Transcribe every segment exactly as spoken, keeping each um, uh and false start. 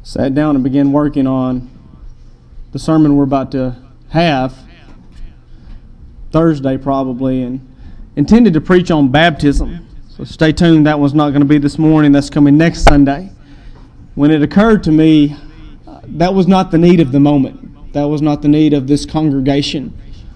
sat down and began working on the sermon we're about to have Thursday probably, and intended to preach on baptism. So stay tuned. That one's not going to be this morning. That's coming next Sunday. When it occurred to me, uh, that was not the need of the moment. That was not the need of this congregation.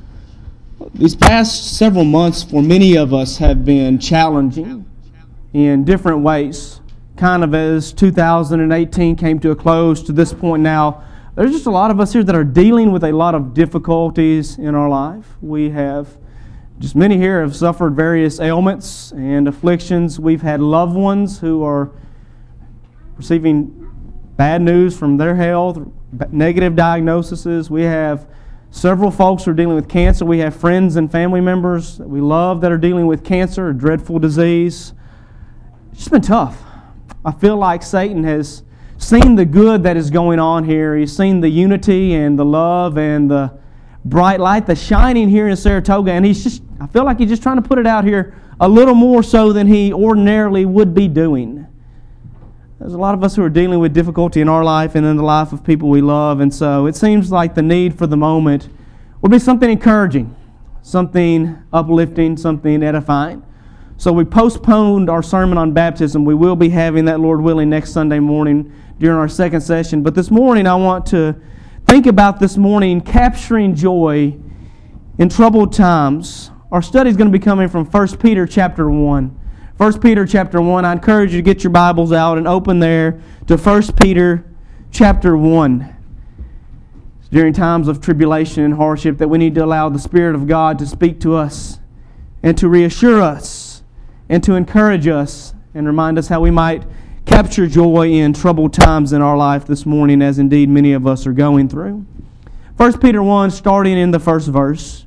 These past several months for many of us have been challenging in different ways. Kind of as two thousand eighteen came to a close to this point now, there's just a lot of us here that are dealing with a lot of difficulties in our life. We have, just many here have suffered various ailments and afflictions. We've had loved ones who are receiving bad news from their health, negative diagnoses. We have several folks who are dealing with cancer. We have friends and family members that we love that are dealing with cancer, a dreadful disease. It's just been tough. I feel like Satan has seen the good that is going on here. He's seen the unity and the love and the bright light that's shining here in Saratoga, and he's just, I feel like he's just trying to put it out here a little more so than he ordinarily would be doing. There's a lot of us who are dealing with difficulty in our life and in the life of people we love, and so it seems like the need for the moment would be something encouraging, something uplifting, something edifying. So we postponed our sermon on baptism. We will be having that, Lord willing, next Sunday morning during our second session. But this morning I want to think about this morning capturing joy in troubled times. Our study is going to be coming from First Peter chapter one. First Peter chapter one. I encourage you to get your Bibles out and open there to First Peter chapter one. It's during times of tribulation and hardship that we need to allow the Spirit of God to speak to us and to reassure us and to encourage us and remind us how we might capture joy in troubled times in our life this morning, as indeed many of us are going through. First Peter one, starting in the first verse.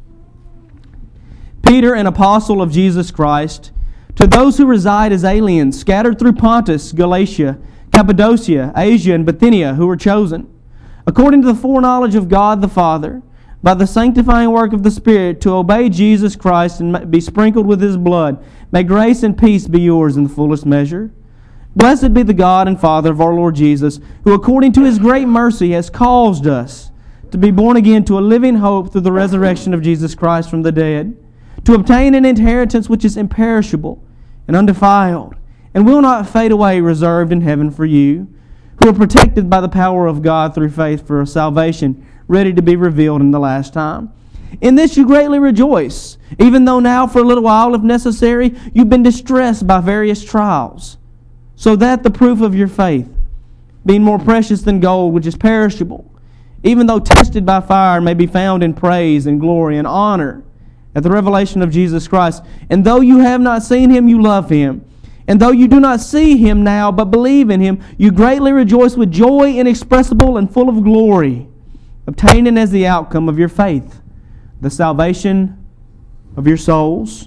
Peter, an apostle of Jesus Christ, to those who reside as aliens, scattered through Pontus, Galatia, Cappadocia, Asia, and Bithynia, who were chosen, according to the foreknowledge of God the Father, by the sanctifying work of the Spirit, to obey Jesus Christ and be sprinkled with His blood. May grace and peace be yours in the fullest measure. Blessed be the God and Father of our Lord Jesus, who according to His great mercy has caused us to be born again to a living hope through the resurrection of Jesus Christ from the dead, to obtain an inheritance which is imperishable and undefiled, and will not fade away, reserved in heaven for you, who are protected by the power of God through faith for a salvation ready to be revealed in the last time. In this you greatly rejoice, even though now for a little while, if necessary, you've been distressed by various trials, so that the proof of your faith, being more precious than gold, which is perishable, even though tested by fire, may be found in praise and glory and honor at the revelation of Jesus Christ. And though you have not seen Him, you love Him. And though you do not see Him now, but believe in Him, you greatly rejoice with joy inexpressible and full of glory, obtaining as the outcome of your faith the salvation of your souls.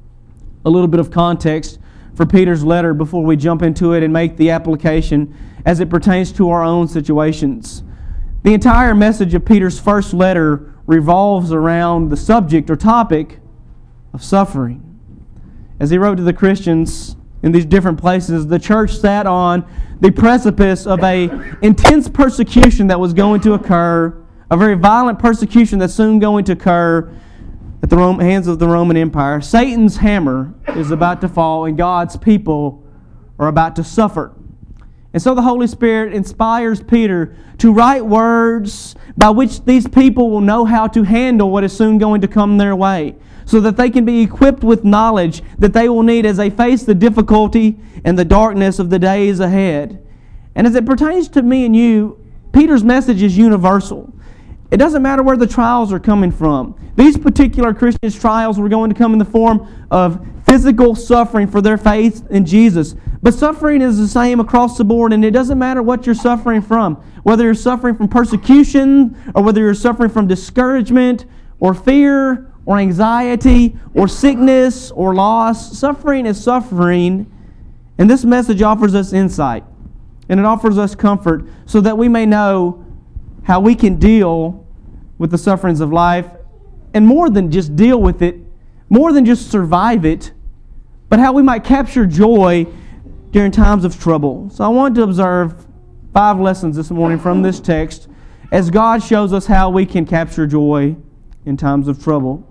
A little bit of context for Peter's letter before we jump into it and make the application as it pertains to our own situations. The entire message of Peter's first letter revolves around the subject or topic of suffering. As he wrote to the Christians in these different places, the church sat on the precipice of a intense persecution that was going to occur, a very violent persecution that's soon going to occur at the hands of the Roman Empire. Satan's hammer is about to fall, and God's people are about to suffer. And so the Holy Spirit inspires Peter to write words by which these people will know how to handle what is soon going to come their way, so that they can be equipped with knowledge that they will need as they face the difficulty and the darkness of the days ahead. And as it pertains to me and you, Peter's message is universal. It doesn't matter where the trials are coming from. These particular Christians' trials were going to come in the form of physical suffering for their faith in Jesus. But suffering is the same across the board, and it doesn't matter what you're suffering from. Whether you're suffering from persecution, or whether you're suffering from discouragement, or fear, or anxiety, or sickness, or loss. Suffering is suffering, and this message offers us insight, and it offers us comfort so that we may know how we can deal with the sufferings of life, and more than just deal with it, more than just survive it, but how we might capture joy during times of trouble. So I want to observe five lessons this morning from this text as God shows us how we can capture joy in times of trouble.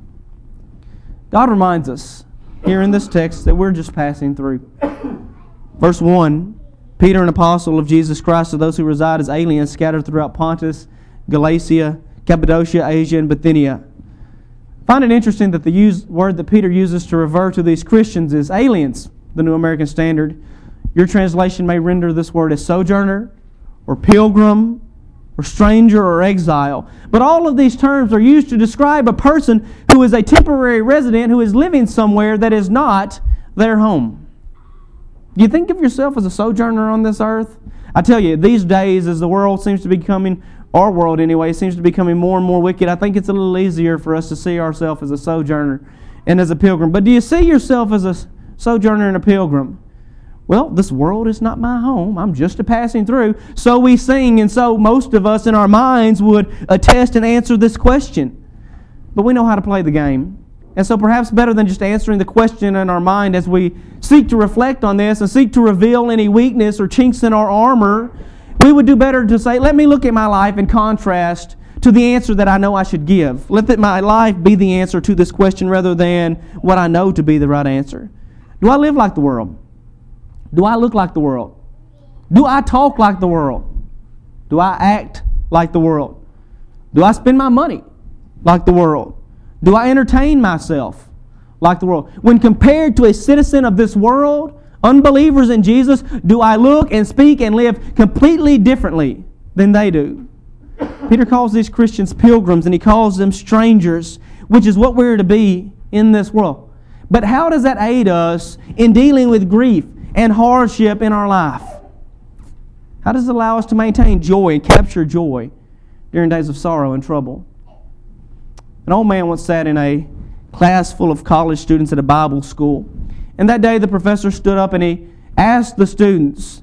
God reminds us here in this text that we're just passing through. Verse one, Peter, an apostle of Jesus Christ, to those who reside as aliens scattered throughout Pontus, Galatia, Cappadocia, Asia, and Bithynia. I find it interesting that the use, word that Peter uses to refer to these Christians is aliens, the New American Standard. Your translation may render this word as sojourner, or pilgrim, or stranger, or exile. But all of these terms are used to describe a person who is a temporary resident who is living somewhere that is not their home. Do you think of yourself as a sojourner on this earth? I tell you, these days, as the world seems to be becoming, our world anyway, seems to be becoming more and more wicked, I think it's a little easier for us to see ourselves as a sojourner and as a pilgrim. But do you see yourself as a sojourner and a pilgrim? Well, this world is not my home. I'm just a passing through. So we sing, and so most of us in our minds would attest and answer this question. But we know how to play the game. And so perhaps better than just answering the question in our mind as we seek to reflect on this and seek to reveal any weakness or chinks in our armor, we would do better to say, let me look at my life in contrast to the answer that I know I should give. Let that my life be the answer to this question rather than what I know to be the right answer. Do I live like the world? Do I look like the world? Do I talk like the world? Do I act like the world? Do I spend my money like the world? Do I entertain myself like the world? When compared to a citizen of this world, unbelievers in Jesus, do I look and speak and live completely differently than they do? Peter calls these Christians pilgrims and he calls them strangers, which is what we're to be in this world. But how does that aid us in dealing with grief and hardship in our life? How does it allow us to maintain joy and capture joy during days of sorrow and trouble? An old man once sat in a class full of college students at a Bible school. And that day the professor stood up and he asked the students,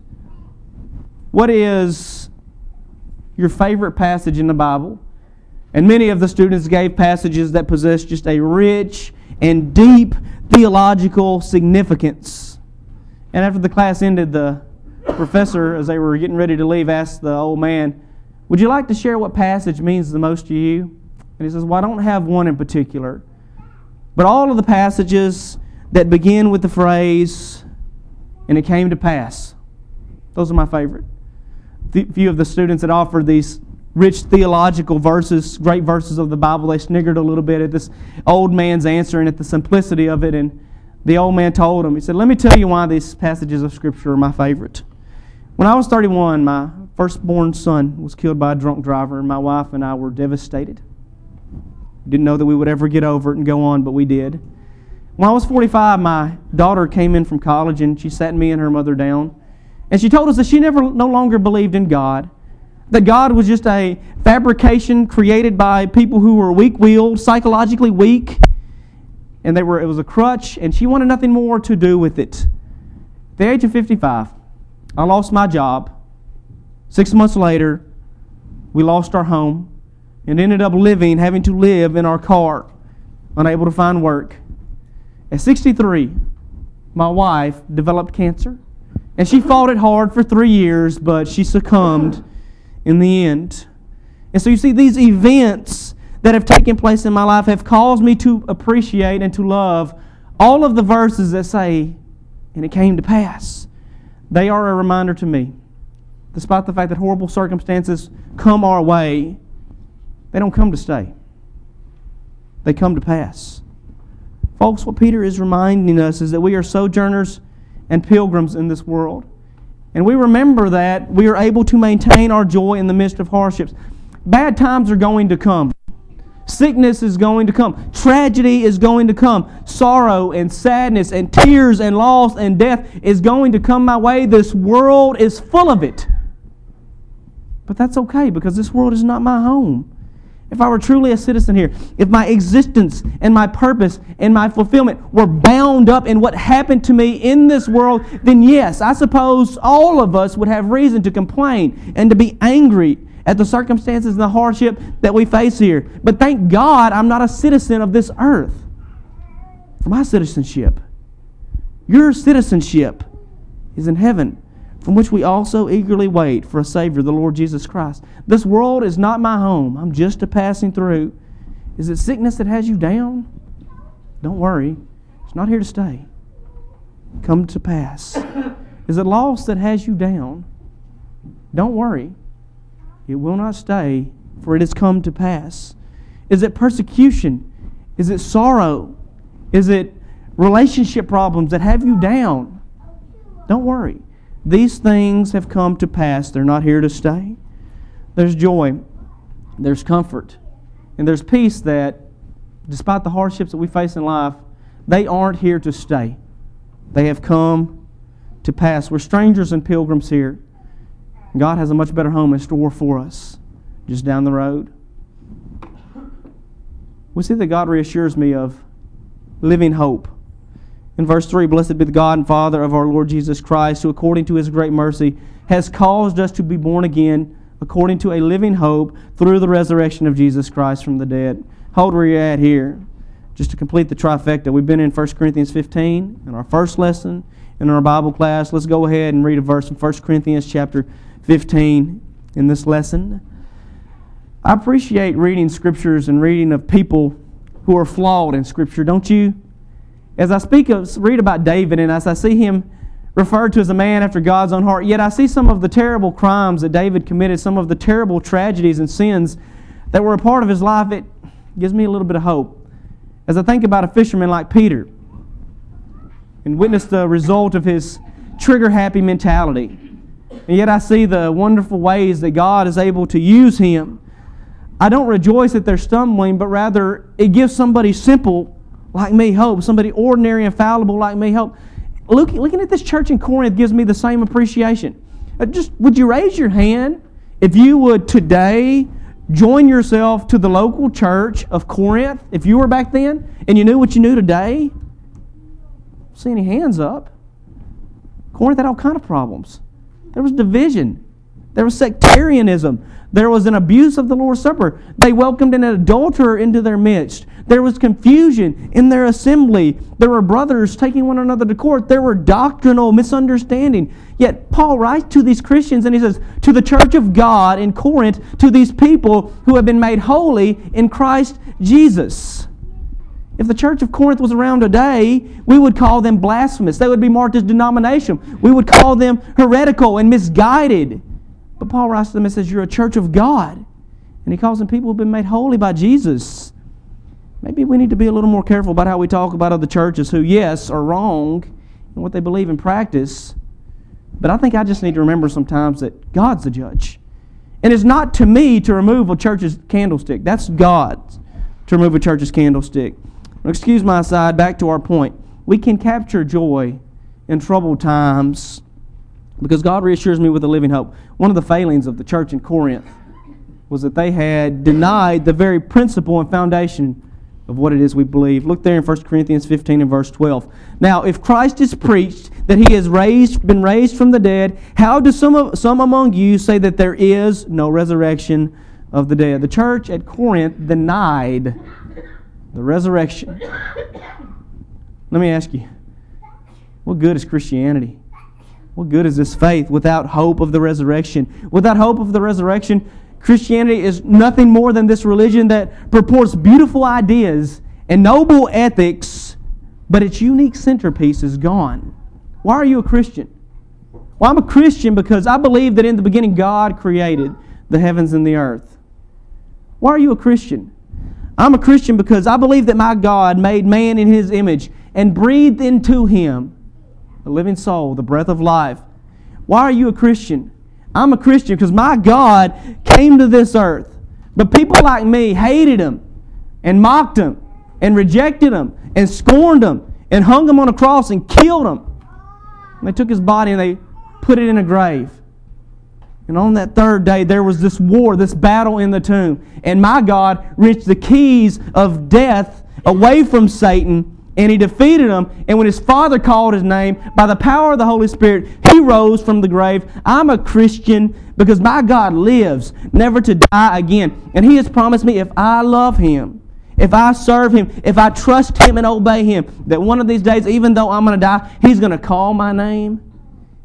what is your favorite passage in the Bible? And many of the students gave passages that possess just a rich and deep theological significance. And after the class ended, the professor, as they were getting ready to leave, asked the old man, would you like to share what passage means the most to you? And he says, well, I don't have one in particular. But all of the passages that begin with the phrase, and it came to pass, those are my favorite. A few of the students that offered these rich theological verses, great verses of the Bible, they sniggered a little bit at this old man's answer and at the simplicity of it. And the old man told him, he said, let me tell you why these passages of Scripture are my favorite. When I was thirty-one, my firstborn son was killed by a drunk driver, and my wife and I were devastated. Didn't know that we would ever get over it and go on, but we did. When I was forty-five, my daughter came in from college, and she sat me and her mother down. And she told us that she never, no longer believed in God, that God was just a fabrication created by people who were weak-willed, psychologically weak, and they were, it was a crutch, and she wanted nothing more to do with it. At the age of fifty-five, I lost my job. Six months later, we lost our home and ended up living, having to live in our car, unable to find work. At sixty-three, my wife developed cancer, and she fought it hard for three years, but she succumbed in the end. And so you see, these events that have taken place in my life have caused me to appreciate and to love all of the verses that say, and it came to pass. They are a reminder to me, despite the fact that horrible circumstances come our way, they don't come to stay. They come to pass. Folks, what Peter is reminding us is that we are sojourners and pilgrims in this world. And we remember that we are able to maintain our joy in the midst of hardships. Bad times are going to come. Sickness is going to come. Tragedy is going to come. Sorrow and sadness and tears and loss and death is going to come my way. This world is full of it. But that's okay, because this world is not my home. If I were truly a citizen here, if my existence and my purpose and my fulfillment were bound up in what happened to me in this world, then yes, I suppose all of us would have reason to complain and to be angry at the circumstances and the hardship that we face here. But thank God I'm not a citizen of this earth. For my citizenship, your citizenship is in heaven. from which we also eagerly wait for a Savior, the Lord Jesus Christ. This world is not my home. I'm just a passing through. Is it sickness that has you down? Don't worry. It's not here to stay. Come to pass. Is it loss that has you down? Don't worry. It will not stay, for it has come to pass. Is it persecution? Is it sorrow? Is it relationship problems that have you down? Don't worry. These things have come to pass. They're not here to stay. There's joy. There's comfort. And there's peace that, despite the hardships that we face in life, they aren't here to stay. They have come to pass. We're strangers and pilgrims here. God has a much better home in store for us just down the road. We see that God reassures me of living hope. In verse three, blessed be the God and Father of our Lord Jesus Christ, who according to His great mercy has caused us to be born again according to a living hope through the resurrection of Jesus Christ from the dead. Hold where you're at here. Just to complete the trifecta, we've been in First Corinthians fifteen in our first lesson in our Bible class. Let's go ahead and read a verse from First Corinthians chapter fifteen in this lesson. I appreciate reading scriptures and reading of people who are flawed in Scripture, don't you? As I speak of, read about David, and as I see him referred to as a man after God's own heart, yet I see some of the terrible crimes that David committed, some of the terrible tragedies and sins that were a part of his life. It gives me a little bit of hope. As I think about a fisherman like Peter and witness the result of his trigger-happy mentality, and yet I see the wonderful ways that God is able to use him, I don't rejoice that they're stumbling, but rather it gives somebody simple like me hope, somebody ordinary and fallible like me hope. Look, looking at this church in Corinth gives me the same appreciation. Uh, just would you raise your hand if you would today join yourself to the local church of Corinth, if you were back then and you knew what you knew today? See any hands up? Corinth had all kind of problems. There was division. There was sectarianism. There was an abuse of the Lord's Supper. They welcomed an adulterer into their midst. There was confusion in their assembly. There were brothers taking one another to court. There were doctrinal misunderstanding. Yet Paul writes to these Christians and he says, to the church of God in Corinth, to these people who have been made holy in Christ Jesus. If the church of Corinth was around today, we would call them blasphemous. They would be marked as denomination. We would call them heretical and misguided. But Paul writes to them and says, you're a church of God. And he calls them people who have been made holy by Jesus. Maybe we need to be a little more careful about how we talk about other churches who, yes, are wrong in what they believe in practice. But I think I just need to remember sometimes that God's the judge. And it's not to me to remove a church's candlestick. That's God's to remove a church's candlestick. Excuse my aside, back to our point. We can capture joy in troubled times because God reassures me with a living hope. One of the failings of the church in Corinth was that they had denied the very principle and foundation of what it is we believe. Look there in First Corinthians fifteen and verse twelve. Now, if Christ is preached that He has raised, been raised from the dead, how do some, of, some among you say that there is no resurrection of the dead? The church at Corinth denied the resurrection. Let me ask you, what good is Christianity? What good is this faith without hope of the resurrection? Without hope of the resurrection, Christianity is nothing more than this religion that purports beautiful ideas and noble ethics, but its unique centerpiece is gone. Why are you a Christian? Well, I'm a Christian because I believe that in the beginning God created the heavens and the earth. Why are you a Christian? I'm a Christian because I believe that my God made man in His image and breathed into him a living soul, the breath of life. Why are you a Christian? I'm a Christian because my God came to this earth. But people like me hated Him and mocked Him and rejected Him and scorned Him and hung Him on a cross and killed Him. And they took His body and they put it in a grave. And on that third day, there was this war, this battle in the tomb. And my God wrenched the keys of death away from Satan, and He defeated him. And when His Father called His name, by the power of the Holy Spirit, He rose from the grave. I'm a Christian because my God lives, never to die again. And He has promised me if I love Him, if I serve Him, if I trust Him and obey Him, that one of these days, even though I'm going to die, He's going to call my name.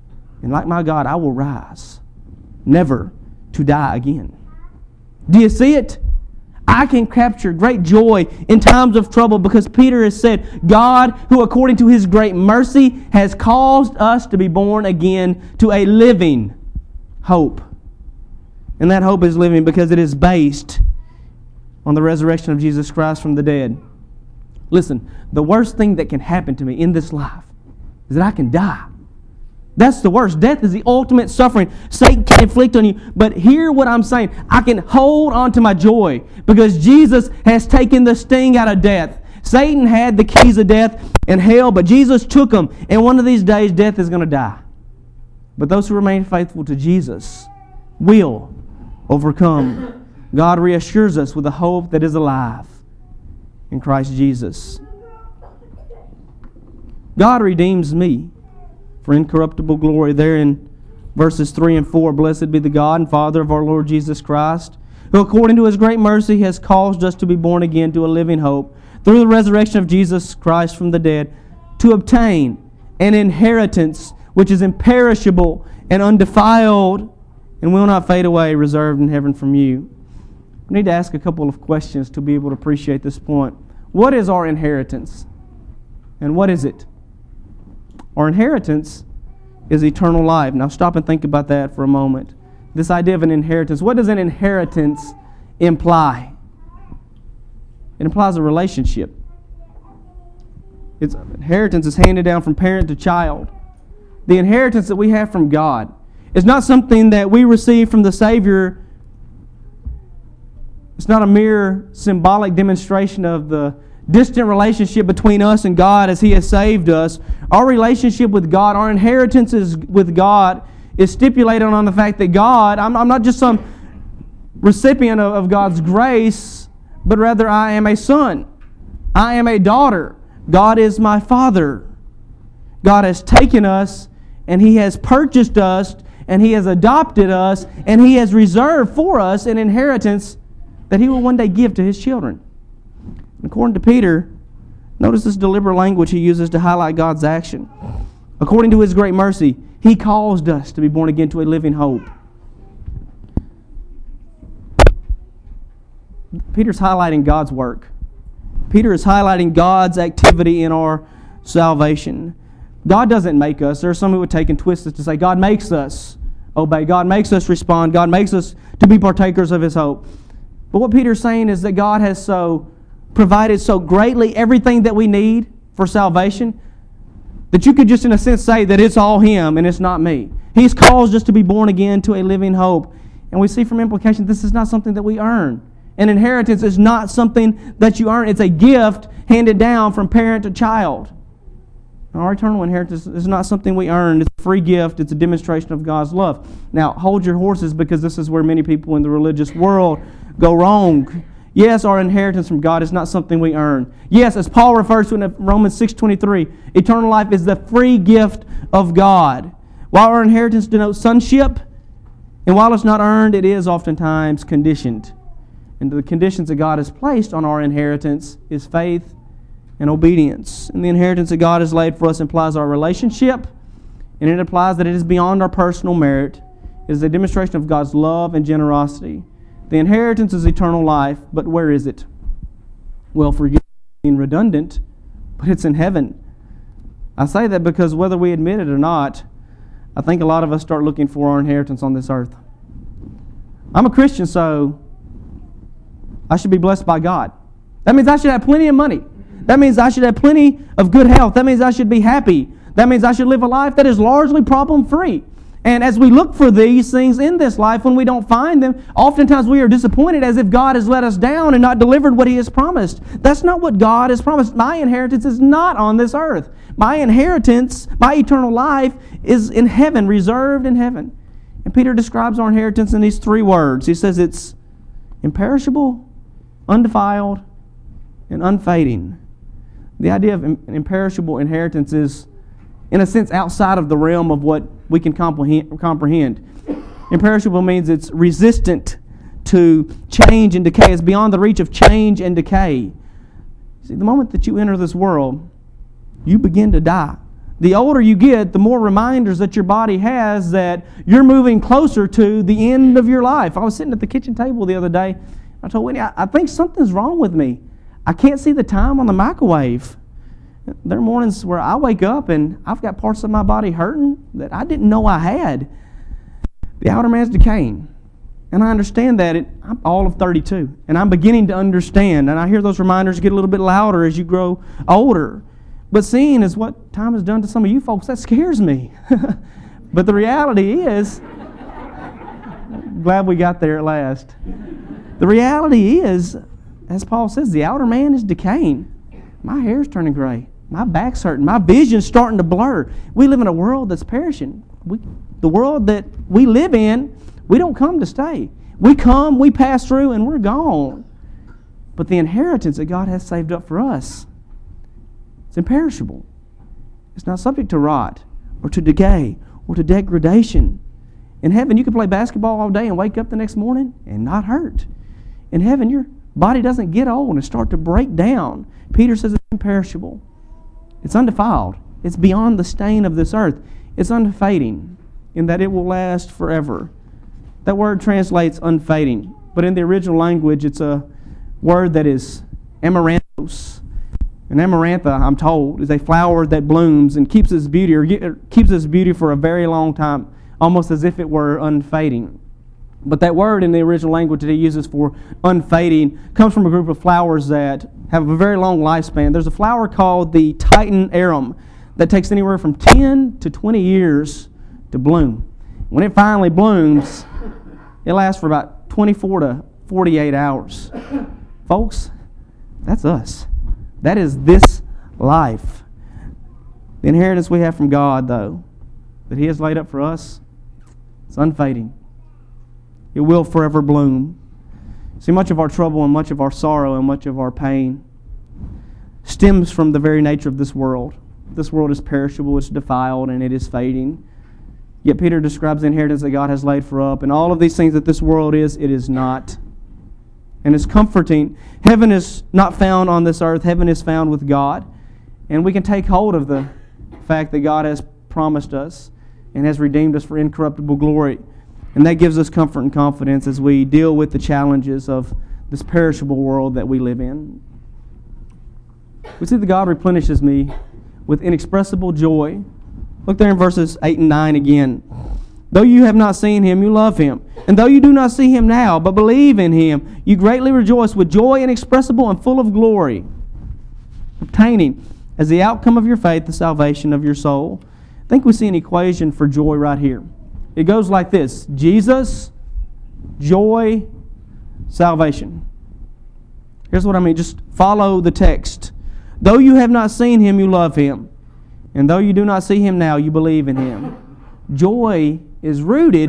And like my God, I will rise, never to die again. Do you see it? I can capture great joy in times of trouble because Peter has said, God, who according to His great mercy has caused us to be born again to a living hope. And that hope is living because it is based on the resurrection of Jesus Christ from the dead. Listen, the worst thing that can happen to me in this life is that I can die. That's the worst. Death is the ultimate suffering Satan can inflict on you. But hear what I'm saying. I can hold on to my joy because Jesus has taken the sting out of death. Satan had the keys of death and hell, but Jesus took them. And one of these days, death is going to die. But those who remain faithful to Jesus will overcome. God reassures us with a hope that is alive in Christ Jesus. God redeems me for incorruptible glory. There in verses three and four, blessed be the God and Father of our Lord Jesus Christ, who according to His great mercy has caused us to be born again to a living hope through the resurrection of Jesus Christ from the dead, to obtain an inheritance which is imperishable and undefiled and will not fade away, reserved in heaven from you. We need to ask a couple of questions to be able to appreciate this point. What is our inheritance? And what is it? Our inheritance is eternal life. Now stop and think about that for a moment. This idea of an inheritance. What does an inheritance imply? It implies a relationship. Its inheritance is handed down from parent to child. The inheritance that we have from God is not something that we receive from the Savior. It's not a mere symbolic demonstration of the distant relationship between us and God as He has saved us. Our relationship with God, our inheritance is with God, is stipulated on the fact that God, I'm, I'm not just some recipient of, of God's grace, but rather I am a son. I am a daughter. God is my Father. God has taken us and He has purchased us and He has adopted us and He has reserved for us an inheritance that He will one day give to His children. According to Peter, notice this deliberate language he uses to highlight God's action. According to His great mercy, He caused us to be born again to a living hope. Peter's highlighting God's work. Peter is highlighting God's activity in our salvation. God doesn't make us. There are some who would take and twist this to say God makes us obey. God makes us respond. God makes us to be partakers of His hope. But what Peter's saying is that God has so provided so greatly everything that we need for salvation that you could just in a sense say that it's all Him and it's not me. He's caused us to be born again to a living hope. And we see from implication this is not something that we earn. An inheritance is not something that you earn. It's a gift handed down from parent to child. Our eternal inheritance is not something we earn. It's a free gift. It's a demonstration of God's love. Now, hold your horses because this is where many people in the religious world go wrong. Yes, our inheritance from God is not something we earn. Yes, as Paul refers to in Romans six twenty-three, eternal life is the free gift of God. While our inheritance denotes sonship, and while it's not earned, it is oftentimes conditioned. And the conditions that God has placed on our inheritance is faith and obedience. And the inheritance that God has laid for us implies our relationship, and it implies that it is beyond our personal merit. It is a demonstration of God's love and generosity. The inheritance is eternal life, but where is it? Well, forgive me being redundant, but it's in heaven. I say that because whether we admit it or not, I think a lot of us start looking for our inheritance on this earth. I'm a Christian, so I should be blessed by God. That means I should have plenty of money. That means I should have plenty of good health. That means I should be happy. That means I should live a life that is largely problem-free. And as we look for these things in this life, when we don't find them, oftentimes we are disappointed as if God has let us down and not delivered what He has promised. That's not what God has promised. My inheritance is not on this earth. My inheritance, my eternal life, is in heaven, reserved in heaven. And Peter describes our inheritance in these three words. He says it's imperishable, undefiled, and unfading. The idea of an imperishable inheritance is, in a sense, outside of the realm of what we can comprehend. Imperishable means it's resistant to change and decay. It's beyond the reach of change and decay. See, the moment that you enter this world, you begin to die. The older you get, the more reminders that your body has that you're moving closer to the end of your life. I was sitting at the kitchen table the other day. I told Winnie, I, I think something's wrong with me. I can't see the time on the microwave. There are mornings where I wake up and I've got parts of my body hurting that I didn't know I had. The outer man's decaying. And I understand that. It, I'm all of thirty-two. And I'm beginning to understand. And I hear those reminders get a little bit louder as you grow older. But seeing as what time has done to some of you folks, that scares me. But the reality is, glad we got there at last. The reality is, as Paul says, the outer man is decaying. My hair's turning gray. My back's hurting. My vision's starting to blur. We live in a world that's perishing. We, the world that we live in, we don't come to stay. We come, we pass through, and we're gone. But the inheritance that God has saved up for us, it's imperishable. It's not subject to rot or to decay or to degradation. In heaven, you can play basketball all day and wake up the next morning and not hurt. In heaven, your body doesn't get old and start to break down. Peter says it's imperishable. It's undefiled. It's beyond the stain of this earth. It's unfading in that it will last forever. That word translates unfading, but in the original language, it's a word that is amaranthos. And amarantha, I'm told, is a flower that blooms and keeps its beauty or keeps its beauty for a very long time, almost as if it were unfading. But that word in the original language that he uses for unfading comes from a group of flowers that have a very long lifespan. There's a flower called the Titan arum that takes anywhere from ten to twenty years to bloom. When it finally blooms, it lasts for about twenty-four to forty-eight hours. Folks, that's us. That is this life. The inheritance we have from God, though, that He has laid up for us, it's unfading. It will forever bloom. See, much of our trouble and much of our sorrow and much of our pain stems from the very nature of this world. This world is perishable, it's defiled, and it is fading. Yet Peter describes the inheritance that God has laid for us, and all of these things that this world is, it is not. And it's comforting. Heaven is not found on this earth. Heaven is found with God. And we can take hold of the fact that God has promised us and has redeemed us for incorruptible glory. And that gives us comfort and confidence as we deal with the challenges of this perishable world that we live in. We see that God replenishes me with inexpressible joy. Look there in verses eight and nine again. Though you have not seen Him, you love Him. And though you do not see Him now, but believe in Him, you greatly rejoice with joy inexpressible and full of glory, obtaining as the outcome of your faith the salvation of your soul. I think we see an equation for joy right here. It goes like this: Jesus, joy, salvation. Here's what I mean. Just follow the text. Though you have not seen Him, you love Him. And though you do not see Him now, you believe in Him. Joy is rooted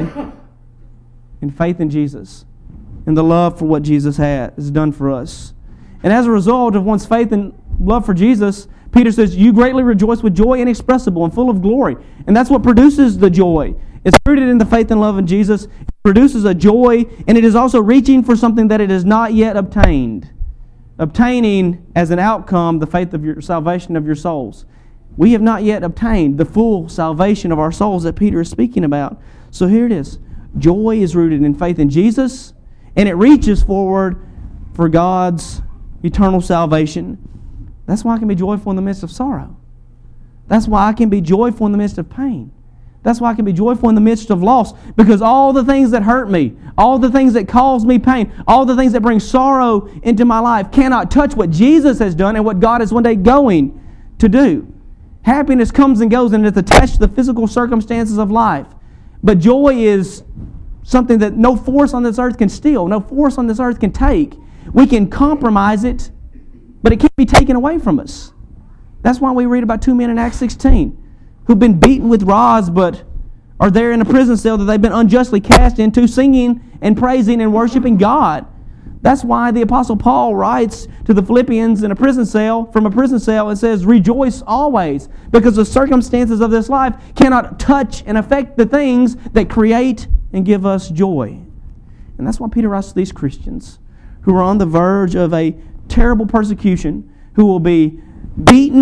in faith in Jesus and the love for what Jesus has done for us. And as a result of one's faith and love for Jesus, Peter says, you greatly rejoice with joy inexpressible and full of glory. And that's what produces the joy. It's rooted in the faith and love in Jesus. It produces a joy, and it is also reaching for something that it has not yet obtained. Obtaining as an outcome the faith of your salvation of your souls. We have not yet obtained the full salvation of our souls that Peter is speaking about. So here it is. Joy is rooted in faith in Jesus, and it reaches forward for God's eternal salvation. That's why I can be joyful in the midst of sorrow. That's why I can be joyful in the midst of pain. That's why I can be joyful in the midst of loss, because all the things that hurt me, all the things that cause me pain, all the things that bring sorrow into my life cannot touch what Jesus has done and what God is one day going to do. Happiness comes and goes, and it's attached to the physical circumstances of life. But joy is something that no force on this earth can steal, no force on this earth can take. We can compromise it, but it can't be taken away from us. That's why we read about two men in Acts sixteen who've been beaten with rods, but are there in a prison cell that they've been unjustly cast into, singing and praising and worshiping God. That's why the Apostle Paul writes to the Philippians in a prison cell, from a prison cell, and says, rejoice always, because the circumstances of this life cannot touch and affect the things that create and give us joy. And that's why Peter writes to these Christians who are on the verge of a terrible persecution, who will be beaten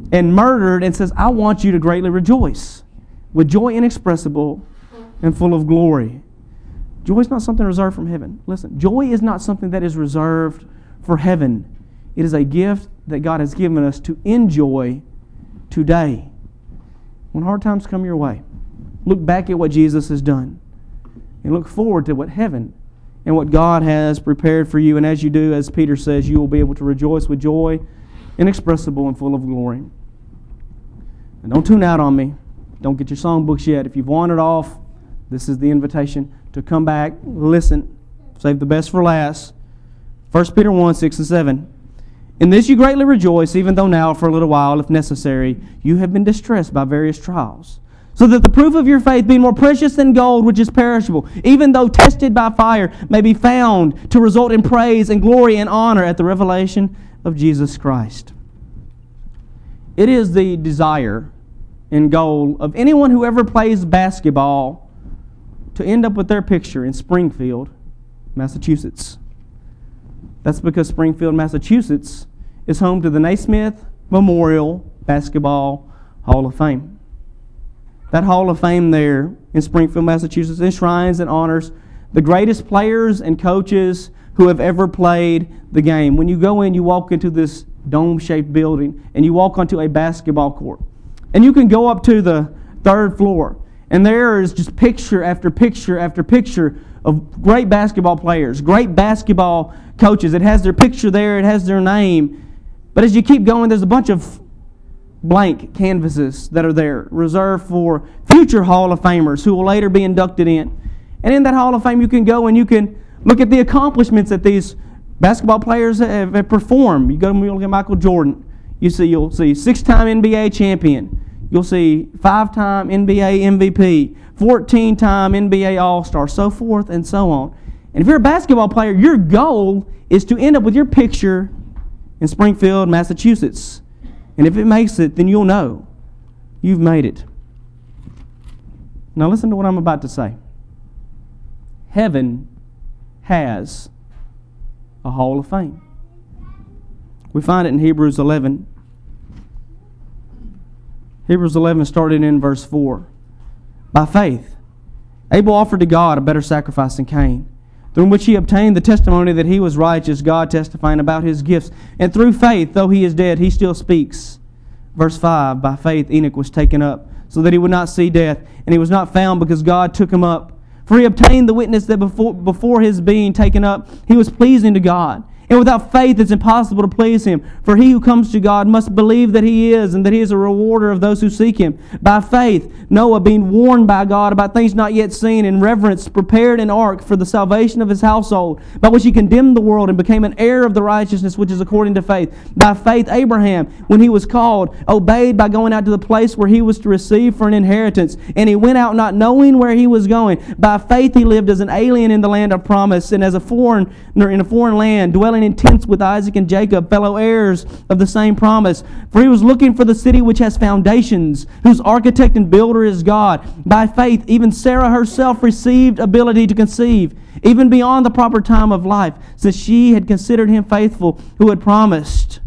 and murdered, and says, I want you to greatly rejoice with joy inexpressible and full of glory. Joy is not something reserved from heaven. Listen, joy is not something that is reserved for heaven. It is a gift that God has given us to enjoy today. When hard times come your way, look back at what Jesus has done and look forward to what heaven and what God has prepared for you. And as you do, as Peter says, you will be able to rejoice with joy inexpressible and full of glory. And don't tune out on me. Don't get your songbooks yet. If you've wandered off, this is the invitation to come back, listen, save the best for last. First Peter one, six and seven. In this you greatly rejoice, even though now for a little while, if necessary, you have been distressed by various trials, so that the proof of your faith, being more precious than gold, which is perishable, even though tested by fire, may be found to result in praise and glory and honor at the revelation of Jesus Christ. It is the desire and goal of anyone who ever plays basketball to end up with their picture in Springfield, Massachusetts. That's because Springfield, Massachusetts is home to the Naismith Memorial Basketball Hall of Fame. That Hall of Fame there in Springfield, Massachusetts enshrines and honors the greatest players and coaches who have ever played the game. When you go in, you walk into this dome-shaped building and you walk onto a basketball court. And you can go up to the third floor, and there is just picture after picture after picture of great basketball players, great basketball coaches. It has their picture there, it has their name. But as you keep going, there's a bunch of blank canvases that are there, reserved for future Hall of Famers who will later be inducted in. And in that Hall of Fame, you can go and you can look at the accomplishments that these basketball players have, have performed. You go and look at Michael Jordan. You see, you'll see six-time N B A champion. You'll see five-time N B A M V P, fourteen-time N B A All-Star, so forth and so on. And if you're a basketball player, your goal is to end up with your picture in Springfield, Massachusetts. And if it makes it, then you'll know you've made it. Now listen to what I'm about to say. Heaven has a Hall of Fame. We find it in Hebrews eleven. Hebrews eleven started in verse four. By faith, Abel offered to God a better sacrifice than Cain, through which he obtained the testimony that he was righteous, God testifying about his gifts. And through faith, though he is dead, he still speaks. Verse five, by faith Enoch was taken up, so that he would not see death, and he was not found because God took him up. For he obtained the witness that before, before his being taken up, he was pleasing to God. And without faith it's impossible to please Him. For he who comes to God must believe that He is, and that He is a rewarder of those who seek Him. By faith, Noah, being warned by God about things not yet seen, in reverence prepared an ark for the salvation of his household, by which he condemned the world and became an heir of the righteousness which is according to faith. By faith Abraham, when he was called, obeyed by going out to the place where he was to receive for an inheritance. And he went out not knowing where he was going. By faith he lived as an alien in the land of promise, and as a foreigner in a foreign land, dwelling in tents with Isaac and Jacob, fellow heirs of the same promise. For he was looking for the city which has foundations, whose architect and builder is God. By faith, even Sarah herself received ability to conceive, even beyond the proper time of life, since she had considered him faithful who had promised.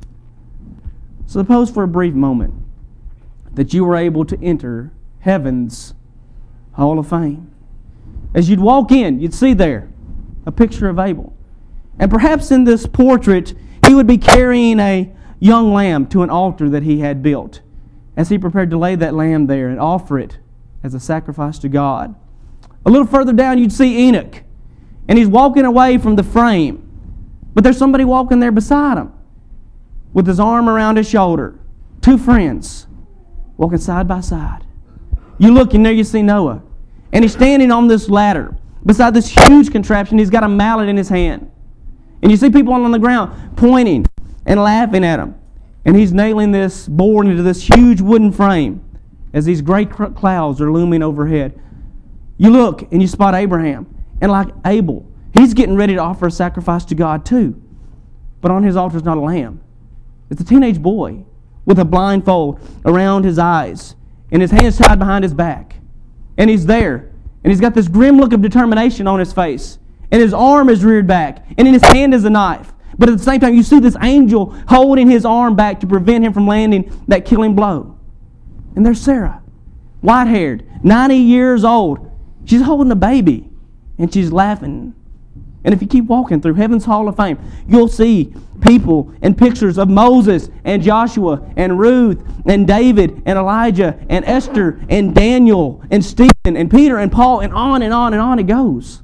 Suppose for a brief moment that you were able to enter heaven's Hall of Fame. As you'd walk in, you'd see there a picture of Abel. And perhaps in this portrait, he would be carrying a young lamb to an altar that he had built, as he prepared to lay that lamb there and offer it as a sacrifice to God. A little further down, you'd see Enoch, and he's walking away from the frame. But there's somebody walking there beside him with his arm around his shoulder. Two friends walking side by side. You look, and there you see Noah, and he's standing on this ladder beside this huge contraption. He's got a mallet in his hand. And you see people on the ground pointing and laughing at him. And he's nailing this board into this huge wooden frame as these great clouds are looming overhead. You look and you spot Abraham. And like Abel, he's getting ready to offer a sacrifice to God too. But on his altar is not a lamb. It's a teenage boy with a blindfold around his eyes and his hands tied behind his back. And he's there. And he's got this grim look of determination on his face. And his arm is reared back. And in his hand is a knife. But at the same time, you see this angel holding his arm back to prevent him from landing that killing blow. And there's Sarah, white-haired, ninety years old. She's holding a baby, and she's laughing. And if you keep walking through Heaven's Hall of Fame, you'll see people and pictures of Moses and Joshua and Ruth and David and Elijah and Esther and Daniel and Stephen and Peter and Paul, and on and on and on it goes.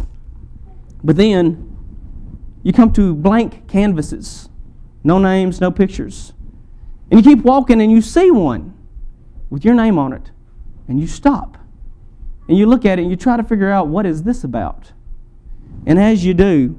But then you come to blank canvases. No names, no pictures. And you keep walking and you see one with your name on it. And you stop. And you look at it and you try to figure out, what is this about? And as you do,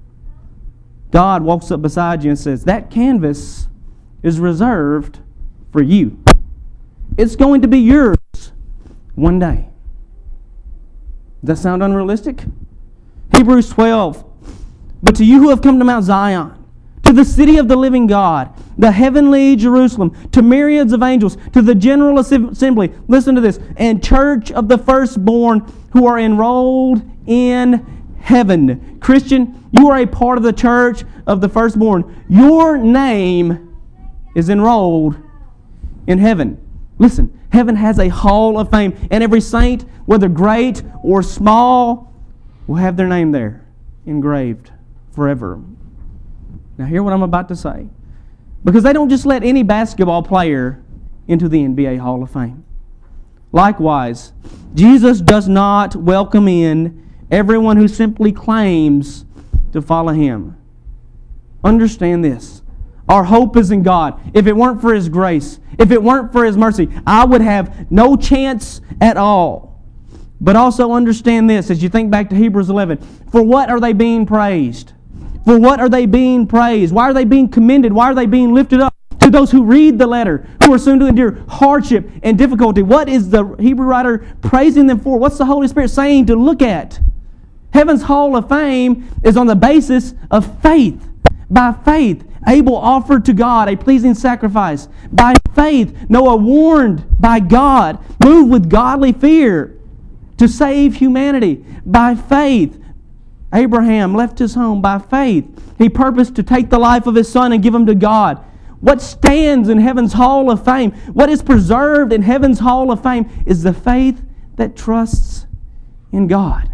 God walks up beside you and says, that canvas is reserved for you. It's going to be yours one day. Does that sound unrealistic? Hebrews twelve. But to you who have come to Mount Zion, to the city of the living God, the heavenly Jerusalem, to myriads of angels, to the general assembly, listen to this, and church of the firstborn who are enrolled in heaven. Christian, you are a part of the church of the firstborn. Your name is enrolled in heaven. Listen, heaven has a hall of fame, and every saint, whether great or small, will have their name there engraved forever. Now hear what I'm about to say. Because they don't just let any basketball player into the N B A Hall of Fame. Likewise, Jesus does not welcome in everyone who simply claims to follow Him. Understand this. Our hope is in God. If it weren't for His grace, if it weren't for His mercy, I would have no chance at all. But also understand this as you think back to Hebrews eleven. For what are they being praised? For what are they being praised? Why are they being commended? Why are they being lifted up? To those who read the letter, who are soon to endure hardship and difficulty. What is the Hebrew writer praising them for? What's the Holy Spirit saying to look at? Heaven's Hall of Fame is on the basis of faith. By faith, Abel offered to God a pleasing sacrifice. By faith, Noah warned by God, moved with godly fear to save humanity. By faith, Abraham left his home. By faith, he purposed to take the life of his son and give him to God. What stands in Heaven's Hall of Fame, what is preserved in Heaven's Hall of Fame, is the faith that trusts in God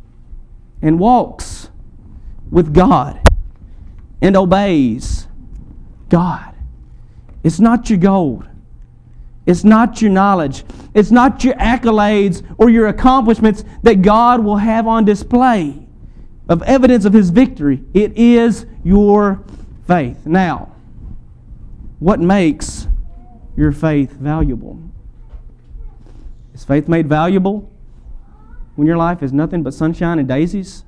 and walks with God and obeys God. It's not your gold. It's not your knowledge. It's not your accolades or your accomplishments that God will have on display of evidence of His victory. It is your faith. Now, what makes your faith valuable? Is faith made valuable when your life is nothing but sunshine and daisies?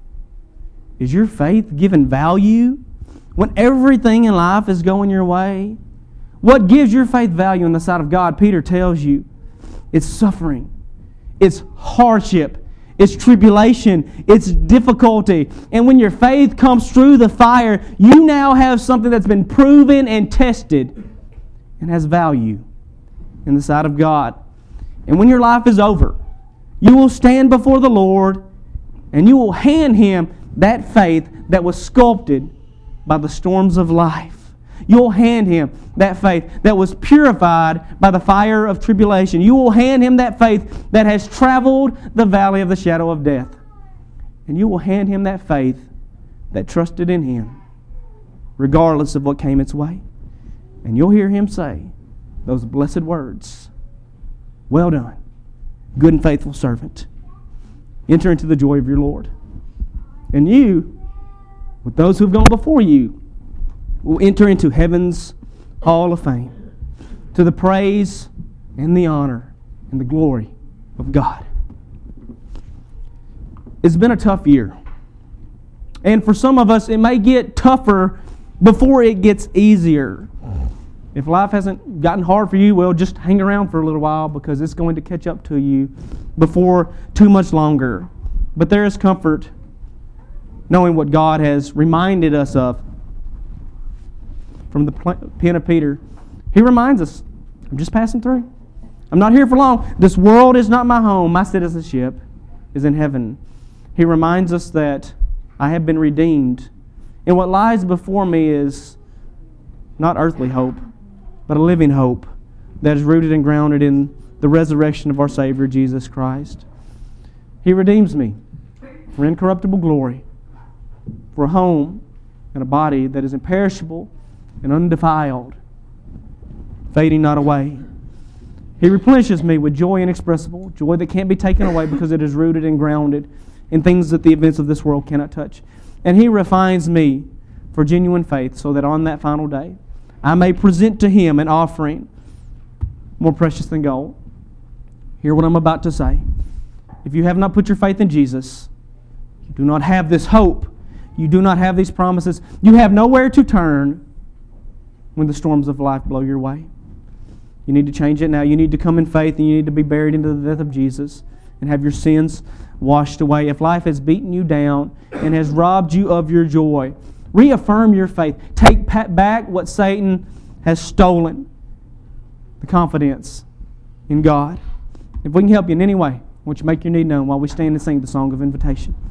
Is your faith given value when everything in life is going your way? What gives your faith value in the sight of God? Peter tells you it's suffering, it's hardship, it's tribulation, it's difficulty. And when your faith comes through the fire, you now have something that's been proven and tested and has value in the sight of God. And when your life is over, you will stand before the Lord and you will hand Him that faith that was sculpted by the storms of life. You'll hand Him that faith that was purified by the fire of tribulation. You will hand Him that faith that has traveled the valley of the shadow of death. And you will hand Him that faith that trusted in Him, regardless of what came its way. And you'll hear Him say those blessed words, "Well done, good and faithful servant. Enter into the joy of your Lord." And you, with those who've gone before you, will enter into Heaven's Hall of Fame to the praise and the honor and the glory of God. It's been a tough year. And for some of us, it may get tougher before it gets easier. If life hasn't gotten hard for you, well, just hang around for a little while because it's going to catch up to you before too much longer. But there is comfort knowing what God has reminded us of from the pen of Peter. He reminds us, I'm just passing through. I'm not here for long. This world is not my home. My citizenship is in heaven. He reminds us that I have been redeemed And what lies before me is not earthly hope, but a living hope that is rooted and grounded in the resurrection of our Savior, Jesus Christ. He redeems me for incorruptible glory, for a home and a body that is imperishable and undefiled, fading not away. He replenishes me with joy inexpressible, joy that can't be taken away because it is rooted and grounded in things that the events of this world cannot touch. And He refines me for genuine faith so that on that final day I may present to Him an offering more precious than gold. Hear what I'm about to say. If you have not put your faith in Jesus, you do not have this hope. You do not have these promises. You have nowhere to turn when the storms of life blow your way. You need to change it now. You need to come in faith and you need to be buried into the death of Jesus and have your sins washed away. If life has beaten you down and has robbed you of your joy, reaffirm your faith. Take back what Satan has stolen. The confidence in God. If we can help you in any way, I want you to make your need known while we stand and sing the song of invitation.